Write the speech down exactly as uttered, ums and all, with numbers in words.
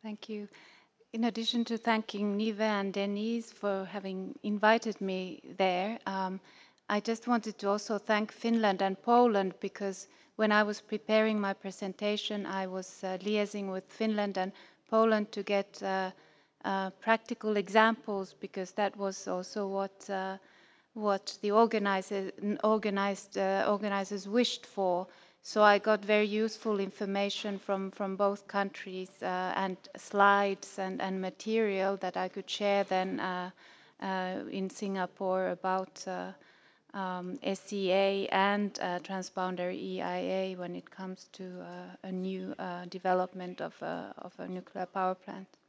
Thank you. In addition to thanking Nive and Denise for having invited me there, um, I just wanted to also thank Finland and Poland because when I was preparing my presentation, I was uh, liaising with Finland and Poland to get uh, uh, practical examples because that was also what uh, what the organizer, organized uh, organizers wished for. So I got very useful information from, from both countries uh, and slides and, and material that I could share then uh, uh, in Singapore about uh, um, S E A and uh, transboundary E I A when it comes to uh, a new uh, development of, uh, of a nuclear power plant.